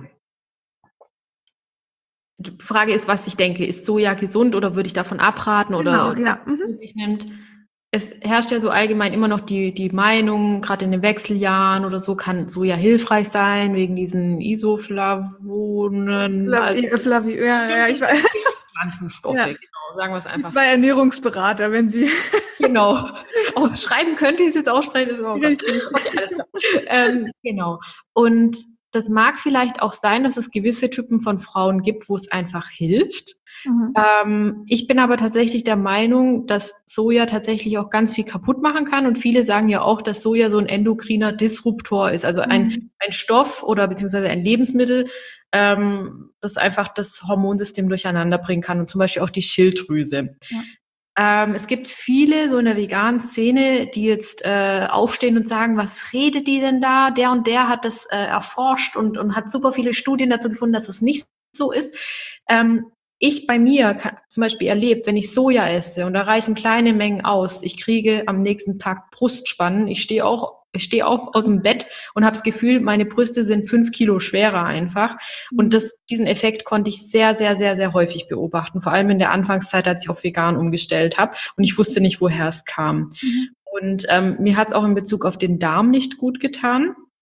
die Frage ist, was ich denke. Ist Soja gesund oder würde ich davon abraten genau, oder ja. Mhm. sich nimmt? Es herrscht ja so allgemein immer noch die, die Meinung, gerade in den Wechseljahren oder so, kann Soja hilfreich sein, wegen diesen Isoflavonen. Flavi, also, Flavi, ja, ja, ich weiß. Pflanzenstoffe, ja. genau, sagen wir es einfach. Zwei Ernährungsberater, wenn sie... Genau. Auch schreiben könnte ich es jetzt aussprechen. Ist auch richtig. Okay, alles klar. ähm, genau. Und das mag vielleicht auch sein, dass es gewisse Typen von Frauen gibt, wo es einfach hilft. Mhm. Ähm, ich bin aber tatsächlich der Meinung, dass Soja tatsächlich auch ganz viel kaputt machen kann. Und viele sagen ja auch, dass Soja so ein endokriner Disruptor ist. Also ein, mhm. ein Stoff oder beziehungsweise ein Lebensmittel, ähm, das einfach das Hormonsystem durcheinander bringen kann und zum Beispiel auch die Schilddrüse. Ja. Ähm, es gibt viele so in der veganen Szene, die jetzt äh, aufstehen und sagen, was redet die denn da? Der und der hat das äh, erforscht und, und hat super viele Studien dazu gefunden, dass es nicht so ist. Ähm, ich bei mir kann, zum Beispiel erlebt, wenn ich Soja esse und da reichen kleine Mengen aus, ich kriege am nächsten Tag Brustspannen. Ich stehe auch Ich stehe auf aus dem Bett und habe das Gefühl, meine Brüste sind fünf Kilo schwerer einfach. Und das, diesen Effekt konnte ich sehr, sehr, sehr, sehr häufig beobachten. Vor allem in der Anfangszeit, als ich auf vegan umgestellt habe. Und ich wusste nicht, woher es kam. Mhm. Und ähm, mir hat es auch in Bezug auf den Darm nicht gut getan.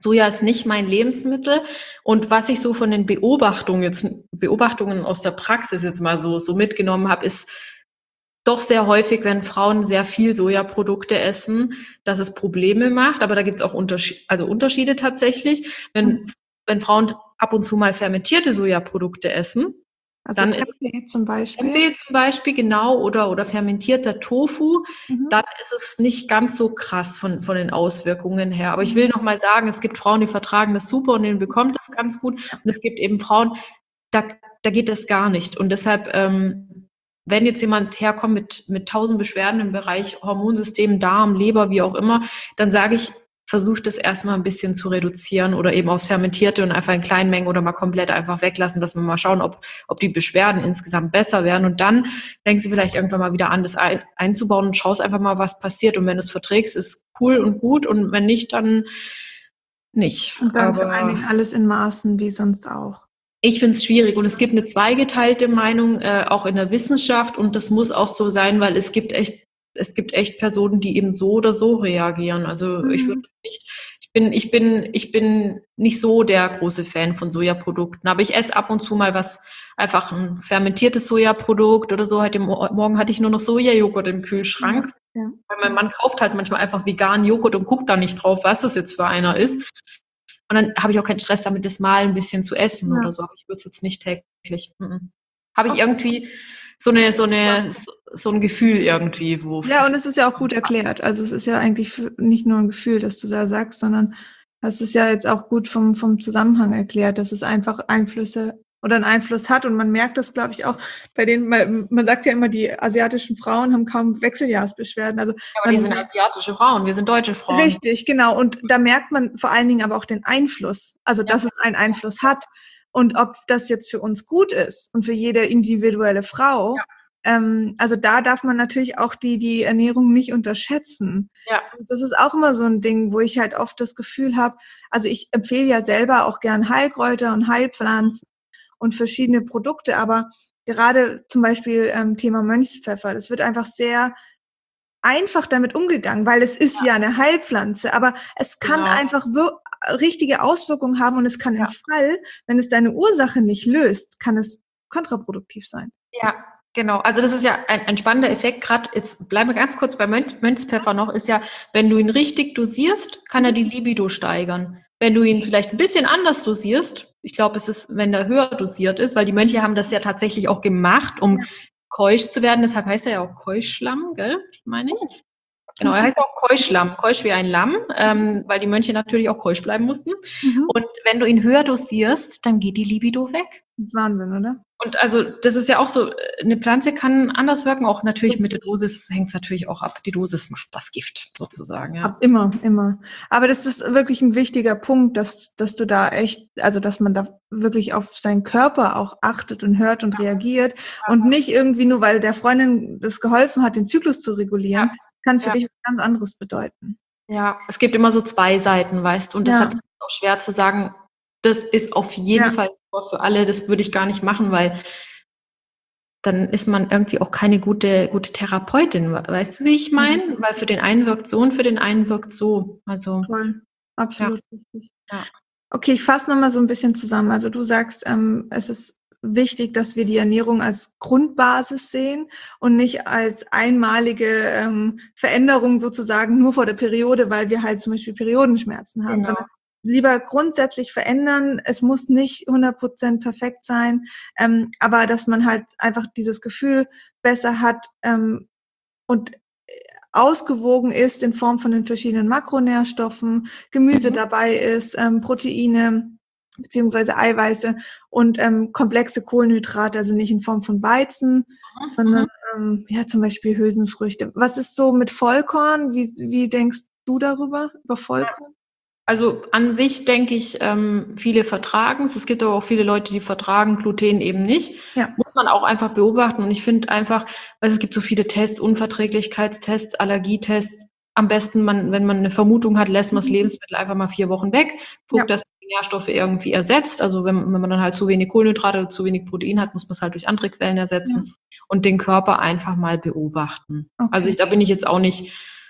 Soja ist nicht mein Lebensmittel. Und was ich so von den Beobachtungen jetzt, Beobachtungen aus der Praxis jetzt mal so, so mitgenommen habe, ist doch sehr häufig, wenn Frauen sehr viel Sojaprodukte essen, dass es Probleme macht. Aber da gibt es auch Unterschied, also Unterschiede tatsächlich. Wenn, mhm. wenn Frauen ab und zu mal fermentierte Sojaprodukte essen, also dann Tempeh zum Beispiel. Tempeh zum Beispiel, genau, oder, oder fermentierter Tofu, mhm. dann ist es nicht ganz so krass von, von den Auswirkungen her. Aber mhm. ich will noch mal sagen, es gibt Frauen, die vertragen das super und denen bekommt das ganz gut. Und es gibt eben Frauen, da, da geht das gar nicht. Und deshalb, ähm, wenn jetzt jemand herkommt mit, mit tausend Beschwerden im Bereich Hormonsystem, Darm, Leber, wie auch immer, dann sage ich, versucht es erstmal ein bisschen zu reduzieren oder eben aufs Fermentierte und einfach in kleinen Mengen oder mal komplett einfach weglassen, dass wir mal schauen, ob, ob die Beschwerden insgesamt besser werden. Und dann fängst du vielleicht irgendwann mal wieder an, das ein, einzubauen und schaust einfach mal, was passiert. Und wenn du es verträgst, ist cool und gut. Und wenn nicht, dann nicht. Und dann Aber vor allen Dingen alles in Maßen, wie sonst auch. Ich finde es schwierig und es gibt eine zweigeteilte Meinung, äh, auch in der Wissenschaft, und das muss auch so sein, weil es gibt echt, es gibt echt Personen, die eben so oder so reagieren. Also mhm. ich würde es nicht, ich bin, ich bin, ich bin nicht so der große Fan von Sojaprodukten, aber ich esse ab und zu mal was, einfach ein fermentiertes Sojaprodukt oder so. Heute Morgen hatte ich nur noch Sojajoghurt im Kühlschrank. Ja. Ja. Weil mein Mann kauft halt manchmal einfach veganen Joghurt und guckt da nicht drauf, was das jetzt für einer ist. Und dann habe ich auch keinen Stress damit, das mal ein bisschen zu essen ja. oder so. Aber ich würde es jetzt nicht täglich. Mhm. Habe ich irgendwie so eine, so eine, so ein Gefühl irgendwie, wo. Ja, und es ist ja auch gut erklärt. Also es ist ja eigentlich nicht nur ein Gefühl, das du da sagst, sondern es ist ja jetzt auch gut vom, vom Zusammenhang erklärt, dass es einfach Einflüsse oder einen Einfluss hat. Und man merkt das, glaube ich, auch bei denen, man, man sagt ja immer, die asiatischen Frauen haben kaum Wechseljahrsbeschwerden. Also ja, aber man, die sind asiatische Frauen, wir sind deutsche Frauen. Richtig, genau. Und da merkt man vor allen Dingen aber auch den Einfluss, also dass ja. es einen Einfluss hat. Und ob das jetzt für uns gut ist und für jede individuelle Frau, ja. ähm, also da darf man natürlich auch die, die Ernährung nicht unterschätzen. Ja. Das ist auch immer so ein Ding, wo ich halt oft das Gefühl habe, also ich empfehle ja selber auch gern Heilkräuter und Heilpflanzen und verschiedene Produkte, aber gerade zum Beispiel ähm, Thema Mönchspfeffer, das wird einfach sehr einfach damit umgegangen, weil es ist ja, ja eine Heilpflanze, aber es kann genau. einfach wir- richtige Auswirkungen haben und es kann ja. im Fall, wenn es deine Ursache nicht löst, kann es kontraproduktiv sein. Ja, genau. Also das ist ja ein, ein spannender Effekt. Gerade jetzt bleiben wir ganz kurz bei Mönch, Mönchspfeffer noch, ist ja, wenn du ihn richtig dosierst, kann er die Libido steigern. Wenn du ihn vielleicht ein bisschen anders dosierst, ich glaube, es ist, wenn er höher dosiert ist, weil die Mönche haben das ja tatsächlich auch gemacht, um ja. keusch zu werden. Deshalb heißt er ja auch Keuschlamm, gell, meine ich. Oh. Genau, er heißt auch Keuschlamm, keusch wie ein Lamm, ähm, weil die Mönche natürlich auch keusch bleiben mussten. Mhm. Und wenn du ihn höher dosierst, dann geht die Libido weg. Das ist Wahnsinn, oder? Und also das ist ja auch so, eine Pflanze kann anders wirken, auch natürlich mit der Dosis hängt es natürlich auch ab. Die Dosis macht das Gift sozusagen. Ja. Ab, immer, immer. Aber das ist wirklich ein wichtiger Punkt, dass, dass du da echt, also dass man da wirklich auf seinen Körper auch achtet und hört und reagiert ja. und nicht irgendwie nur, weil der Freundin das geholfen hat, den Zyklus zu regulieren, ja. kann für ja. dich was ganz anderes bedeuten. Ja, es gibt immer so zwei Seiten, weißt du, und deshalb ja. ist es auch schwer zu sagen, das ist auf jeden ja. Fall für alle, das würde ich gar nicht machen, weil dann ist man irgendwie auch keine gute, gute Therapeutin. Weißt du, wie ich meine? Mhm. Weil für den einen wirkt so und für den einen wirkt so. Also, voll. Absolut ja. richtig. Ja. Okay, ich fasse nochmal so ein bisschen zusammen. Also du sagst, ähm, es ist wichtig, dass wir die Ernährung als Grundbasis sehen und nicht als einmalige ähm, Veränderung sozusagen nur vor der Periode, weil wir halt zum Beispiel Periodenschmerzen haben, genau. sondern lieber grundsätzlich verändern. Es muss nicht hundert Prozent perfekt sein, ähm, aber dass man halt einfach dieses Gefühl besser hat ähm, und ausgewogen ist in Form von den verschiedenen Makronährstoffen, Gemüse mhm. dabei ist, ähm, Proteine beziehungsweise Eiweiße und ähm, komplexe Kohlenhydrate, also nicht in Form von Weizen, mhm. sondern ähm, ja zum Beispiel Hülsenfrüchte. Was ist so mit Vollkorn? Wie, wie denkst du darüber, über Vollkorn? Also an sich denke ich, ähm, viele vertragen es. Es gibt aber auch viele Leute, die vertragen Gluten eben nicht. Ja. Muss man auch einfach beobachten. Und ich finde einfach, weil es gibt so viele Tests, Unverträglichkeitstests, Allergietests. Am besten, man, wenn man eine Vermutung hat, lässt man das Lebensmittel einfach mal vier Wochen weg, guckt, ja. dass man die Nährstoffe irgendwie ersetzt. Also wenn, wenn man dann halt zu wenig Kohlenhydrate oder zu wenig Protein hat, muss man es halt durch andere Quellen ersetzen ja. und den Körper einfach mal beobachten. Okay. Also ich, da bin ich jetzt auch nicht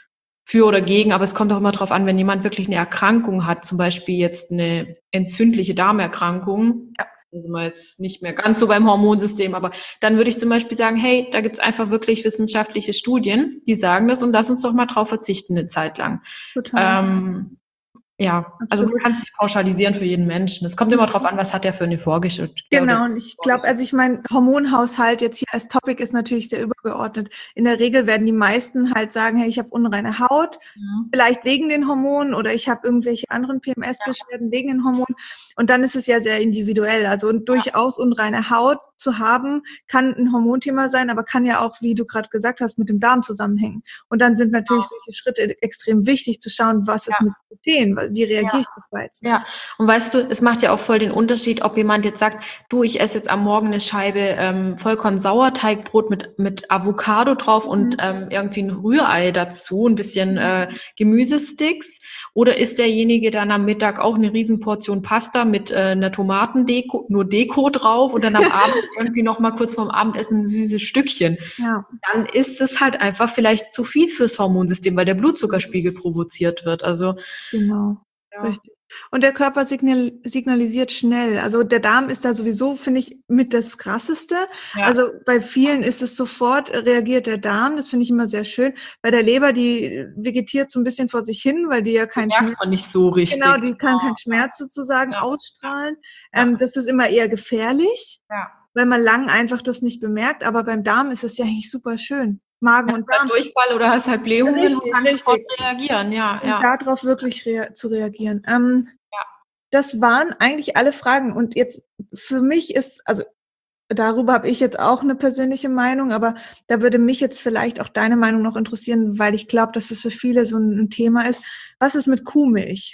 für oder gegen, aber es kommt auch immer drauf an, wenn jemand wirklich eine Erkrankung hat, zum Beispiel jetzt eine entzündliche Darmerkrankung, ja. Also mal jetzt nicht mehr ganz so beim Hormonsystem, aber dann würde ich zum Beispiel sagen, hey, da gibt's einfach wirklich wissenschaftliche Studien, die sagen das und lass uns doch mal drauf verzichten eine Zeit lang. Total. Ähm, Ja, absolut. Also man kann es nicht pauschalisieren für jeden Menschen. Es kommt immer drauf an, was hat der für eine Vorgeschichte. Genau, und ich glaube, also ich meine, Hormonhaushalt jetzt hier als Topic ist natürlich sehr übergeordnet. In der Regel werden die meisten halt sagen, hey, ich habe unreine Haut, mhm. vielleicht wegen den Hormonen oder ich habe irgendwelche anderen P M S-Beschwerden ja. wegen den Hormonen. Und dann ist es ja sehr individuell. Also und durchaus ja. unreine Haut zu haben, kann ein Hormonthema sein, aber kann ja auch, wie du gerade gesagt hast, mit dem Darm zusammenhängen. Und dann sind natürlich ja. solche Schritte extrem wichtig, zu schauen, was ist ja. mit Gluten, wie reagiere ja. ich auf Weizen. Ja, und weißt du, es macht ja auch voll den Unterschied, ob jemand jetzt sagt, du, ich esse jetzt am Morgen eine Scheibe ähm, Vollkorn-Sauerteigbrot mit mit Avocado drauf mhm. und ähm, irgendwie ein Rührei dazu, ein bisschen äh, Gemüsesticks. Oder ist derjenige dann am Mittag auch eine Riesenportion Pasta mit äh, einer Tomatendeko, nur Deko drauf und dann am Abend irgendwie noch mal kurz vorm Abendessen ein süßes Stückchen. Ja. Dann ist es halt einfach vielleicht zu viel fürs Hormonsystem, weil der Blutzuckerspiegel provoziert wird. Also genau. Ja. Richtig. Und der Körper signal, signalisiert schnell. Also der Darm ist da sowieso, finde ich, mit das Krasseste. Ja. Also bei vielen ist es sofort, reagiert der Darm. Das finde ich immer sehr schön. Bei der Leber, die vegetiert so ein bisschen vor sich hin, weil die ja keinen Schmerz... man nicht so richtig. Genau, die kann keinen Schmerz sozusagen ja. ausstrahlen. Ja. Ähm, das ist immer eher gefährlich, ja. weil man lang einfach das nicht bemerkt. Aber beim Darm ist es ja eigentlich super schön. Magen und Darm. Durchfall oder hast halt Blähungen richtig, und kannst sofort reagieren, ja. Und ja. darauf wirklich rea- zu reagieren. Ähm, ja. Das waren eigentlich alle Fragen. Und jetzt für mich ist, also darüber habe ich jetzt auch eine persönliche Meinung, aber da würde mich jetzt vielleicht auch deine Meinung noch interessieren, weil ich glaube, dass es für viele so ein Thema ist. Was ist mit Kuhmilch?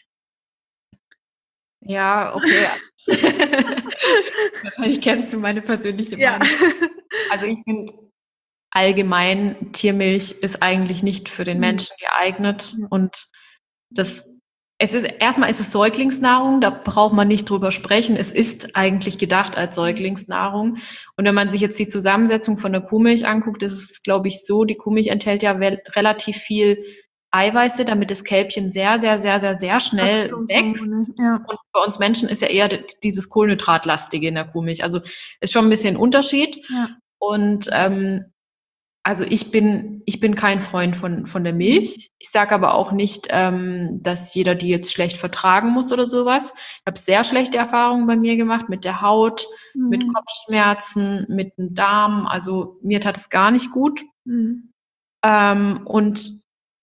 Ja, okay. Wahrscheinlich kennst du meine persönliche Meinung. Ja. Also ich finde, allgemein, Tiermilch ist eigentlich nicht für den Menschen geeignet und das, es ist, erstmal ist es Säuglingsnahrung, da braucht man nicht drüber sprechen. Es ist eigentlich gedacht als Säuglingsnahrung. Und wenn man sich jetzt die Zusammensetzung von der Kuhmilch anguckt, ist es, glaube ich, so, die Kuhmilch enthält ja wel- relativ viel Eiweiße, damit das Kälbchen sehr, sehr, sehr, sehr, sehr schnell wächst. Ja. Und bei uns Menschen ist ja eher dieses Kohlenhydratlastige in der Kuhmilch. Also ist schon ein bisschen ein Unterschied. Ja. Und ähm, Also ich bin ich bin kein Freund von von der Milch. Ich sage aber auch nicht, ähm, dass jeder die jetzt schlecht vertragen muss oder sowas. Ich habe sehr schlechte Erfahrungen bei mir gemacht mit der Haut, mhm. mit Kopfschmerzen, mit dem Darm. Also mir tat es gar nicht gut. Mhm. Ähm, und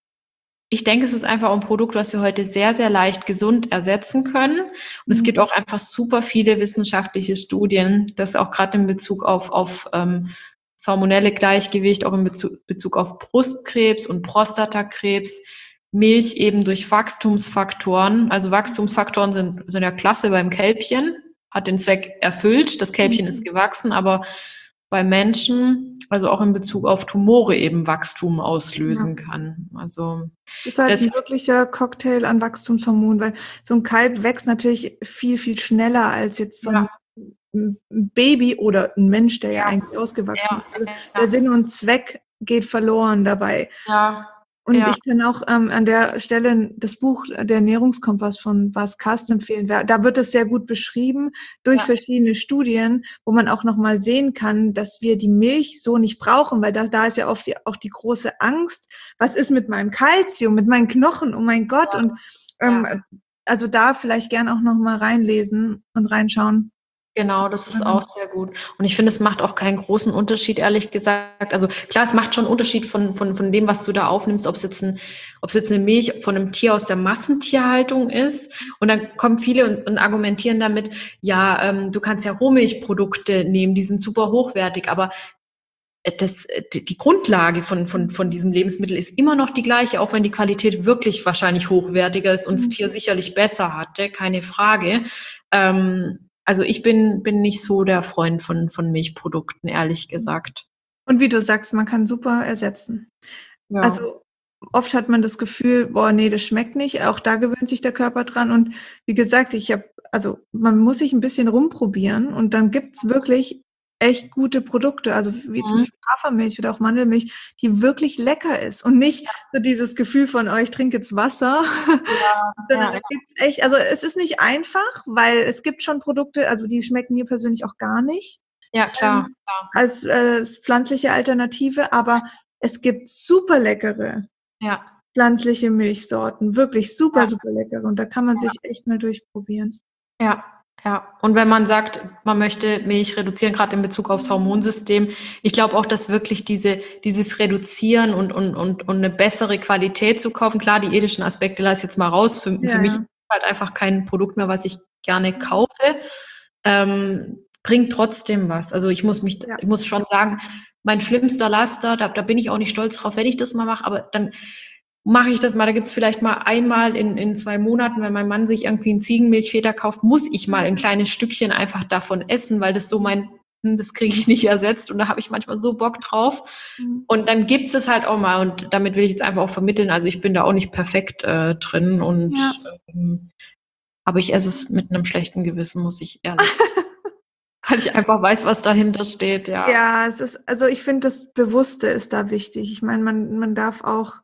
ich denke, es ist einfach ein Produkt, was wir heute sehr, sehr leicht gesund ersetzen können. Und mhm. es gibt auch einfach super viele wissenschaftliche Studien, das auch gerade in Bezug auf auf ähm, das hormonelle Gleichgewicht, auch in Bezug, Bezug auf Brustkrebs und Prostatakrebs, Milch eben durch Wachstumsfaktoren. Also Wachstumsfaktoren sind, sind ja klasse beim Kälbchen, hat den Zweck erfüllt, das Kälbchen mhm. ist gewachsen, aber bei Menschen, also auch in Bezug auf Tumore eben Wachstum auslösen ja. kann. Also es ist halt das, ein wirklicher Cocktail an Wachstumshormonen, weil so ein Kalb wächst natürlich viel, viel schneller als jetzt so ein ja. ein Baby oder ein Mensch, der ja, ja eigentlich ausgewachsen ja, ist. Also ja. der Sinn und Zweck geht verloren dabei. Ja. Und ja. ich kann auch ähm, an der Stelle das Buch Der Ernährungskompass von Bas Kast empfehlen. Da wird es sehr gut beschrieben durch ja. verschiedene Studien, wo man auch nochmal sehen kann, dass wir die Milch so nicht brauchen, weil da, da ist ja oft die, auch die große Angst, was ist mit meinem Kalzium, mit meinen Knochen, oh mein Gott. Ja. Und ähm, ja. also da vielleicht gern auch nochmal reinlesen und reinschauen. Genau, das ist auch sehr gut. Und ich finde, es macht auch keinen großen Unterschied, ehrlich gesagt. Also klar, es macht schon einen Unterschied von, von, von dem, was du da aufnimmst, ob es jetzt ein, ob es jetzt eine Milch von einem Tier aus der Massentierhaltung ist. Und dann kommen viele und, und argumentieren damit, ja, ähm, du kannst ja Rohmilchprodukte nehmen, die sind super hochwertig, aber das, die Grundlage von, von, von diesem Lebensmittel ist immer noch die gleiche, auch wenn die Qualität wirklich wahrscheinlich hochwertiger ist und das Tier sicherlich besser hatte, keine Frage. Ähm, Also ich bin bin nicht so der Freund von von Milchprodukten, ehrlich gesagt. Und wie du sagst, man kann super ersetzen. Ja. Also oft hat man das Gefühl, boah, nee, das schmeckt nicht. Auch da gewöhnt sich der Körper dran. Und wie gesagt, ich habe, also man muss sich ein bisschen rumprobieren und dann gibt's wirklich echt gute Produkte, also wie zum Mhm. Beispiel Hafermilch oder auch Mandelmilch, die wirklich lecker ist und nicht so dieses Gefühl von, oh, ich trinke jetzt Wasser, Ja, sondern ja, da gibt's echt, also es ist nicht einfach, weil es gibt schon Produkte, also die schmecken mir persönlich auch gar nicht ja, klar, ähm, klar. als äh, pflanzliche Alternative, aber es gibt super leckere Ja, pflanzliche Milchsorten, wirklich super, ja, super leckere und da kann man sich echt mal durchprobieren. ja, ja. Und wenn man sagt, man möchte Milch reduzieren, gerade in Bezug aufs Hormonsystem, ich glaube auch, dass wirklich diese, dieses Reduzieren und, und, und, und eine bessere Qualität zu kaufen, klar, die ethischen Aspekte lasse ich jetzt mal raus. Für, für Ja, mich ist ja. es halt einfach kein Produkt mehr, was ich gerne kaufe. Ähm, bringt trotzdem was. Also ich muss mich, Ja. ich muss schon sagen, mein schlimmster Laster, da, da bin ich auch nicht stolz drauf, wenn ich das mal mache, aber dann mache ich das mal, da gibt's vielleicht mal einmal in, in zwei Monaten, wenn mein Mann sich irgendwie einen Ziegenmilchfeder kauft, muss ich mal ein kleines Stückchen einfach davon essen, weil das so mein, hm, das kriege ich nicht ersetzt und da habe ich manchmal so Bock drauf. Mhm. Und dann gibt's es halt auch mal und damit will ich jetzt einfach auch vermitteln, also ich bin da auch nicht perfekt äh, drin und Ja. ähm, aber ich esse es mit einem schlechten Gewissen, muss ich ehrlich sagen. Weil ich einfach weiß, was dahinter steht, ja. Ja, es ist, also ich finde, das Bewusste ist da wichtig. Ich meine, man, man darf auch,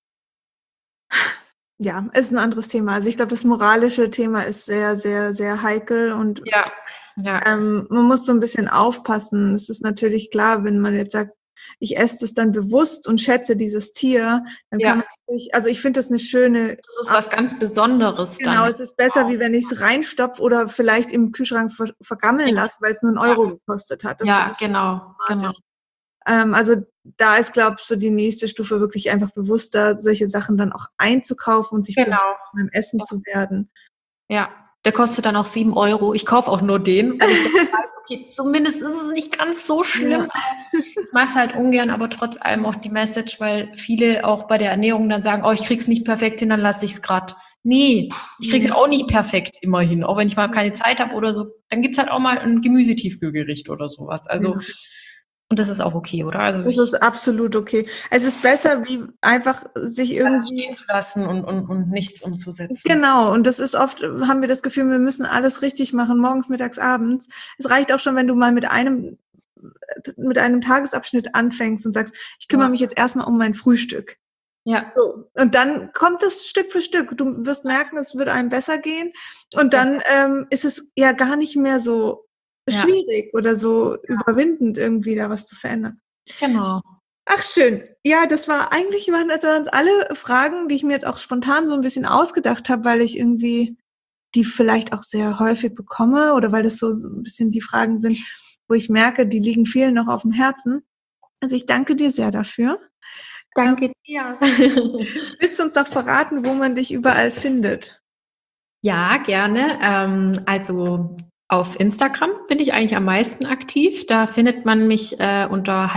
ja, ist ein anderes Thema. Also ich glaube, das moralische Thema ist sehr, sehr, sehr heikel und Ja, ja, ähm, man muss so ein bisschen aufpassen. Es ist natürlich klar, wenn man jetzt sagt, ich esse das dann bewusst und schätze dieses Tier, dann kann ja. man natürlich, also ich finde das eine schöne, Das ist was ganz Besonderes genau, dann. es ist besser, wie wenn ich es reinstopfe oder vielleicht im Kühlschrank ver vergammeln Ja, lasse, weil es nur einen ja, Euro gekostet hat. Das finde ja, ich genau, genau. problematisch. Ähm, also da ist, glaube ich, so die nächste Stufe wirklich einfach bewusster, solche Sachen dann auch einzukaufen und sich bewusst Genau. beim Essen zu werden. Ja. Der kostet dann auch sieben Euro. Ich kaufe auch nur den, weil ich dann weiß, okay, zumindest ist es nicht ganz so schlimm. Ja. Ich mache es halt ungern, aber trotz allem auch die Message, weil viele auch bei der Ernährung dann sagen, oh, ich krieg's nicht perfekt hin, dann lasse ich es gerade. Nee, ich krieg's ja auch nicht perfekt immer hin. Auch wenn ich mal keine Zeit habe oder so, dann gibt's halt auch mal ein Gemüsetiefkühlgericht oder sowas. Also, Ja. und das ist auch okay, oder? Also Das ich ist absolut okay. Es ist besser, wie einfach sich alles stehen irgendwie, zu lassen und, und, und nichts umzusetzen. genau, und das ist oft, haben wir das Gefühl, wir müssen alles richtig machen, morgens, mittags, abends. Es reicht auch schon, wenn du mal mit einem, mit einem Tagesabschnitt anfängst und sagst, ich kümmere Ja. mich jetzt erstmal um mein Frühstück. Ja. So. Und dann kommt es Stück für Stück. Du wirst merken, es wird einem besser gehen. Und dann ähm, ist es ja gar nicht mehr so Ja. schwierig oder so überwindend, irgendwie da was zu verändern. Genau. Ach, schön. Ja, das war eigentlich waren das waren alle Fragen, die ich mir jetzt auch spontan so ein bisschen ausgedacht habe, weil ich irgendwie die vielleicht auch sehr häufig bekomme oder weil das so ein bisschen die Fragen sind, wo ich merke, die liegen vielen noch auf dem Herzen. Also ich danke dir sehr dafür. Danke dir. Willst du uns noch verraten, wo man dich überall findet? Ja, gerne. Ähm, also auf Instagram bin ich eigentlich am meisten aktiv. Da findet man mich äh, unter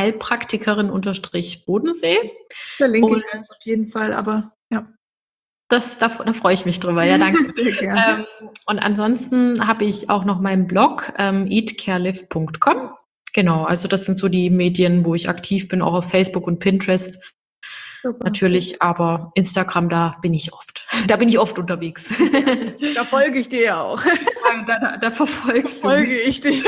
Heilpraktikerin-Bodensee. Verlinke ich Und alles auf jeden Fall, aber ja. das, da, da freue ich mich drüber. Ja, danke. Sehr gerne. Ähm, und ansonsten habe ich auch noch meinen Blog ähm, eat care live punkt com. Genau, also das sind so die Medien, wo ich aktiv bin, auch auf Facebook und Pinterest. Super. Natürlich, aber Instagram, da bin ich oft. Da bin ich oft unterwegs. Da folge ich dir ja auch. Da, da, da verfolgst Folge du mich. ich dir.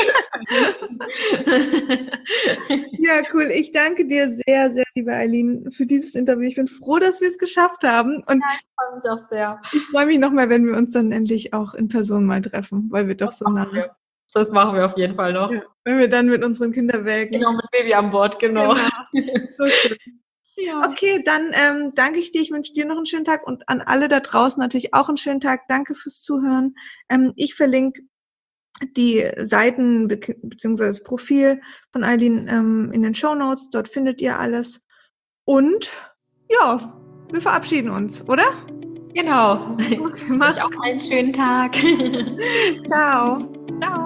Ja, cool. Ich danke dir sehr, sehr, liebe Eileen, für dieses Interview. Ich bin froh, dass wir es geschafft haben. Und Ich freue mich auch sehr. ich freue mich nochmal, wenn wir uns dann endlich auch in Person mal treffen, weil wir doch Das so machen nah. wir. Das machen wir auf jeden Fall noch. Ja, wenn wir dann mit unseren Kinderwägen. Genau, mit Baby an Bord, genau. Genau. So schön. Ja. Okay, dann ähm, danke ich dir. Ich wünsche dir noch einen schönen Tag und an alle da draußen natürlich auch einen schönen Tag. Danke fürs Zuhören. Ähm, ich verlinke die Seiten be- beziehungsweise das Profil von Eileen ähm, in den Shownotes. Dort findet ihr alles. Und ja, wir verabschieden uns, oder? Genau. Okay, macht's Euch auch einen schönen Tag. gut. Ciao. Ciao.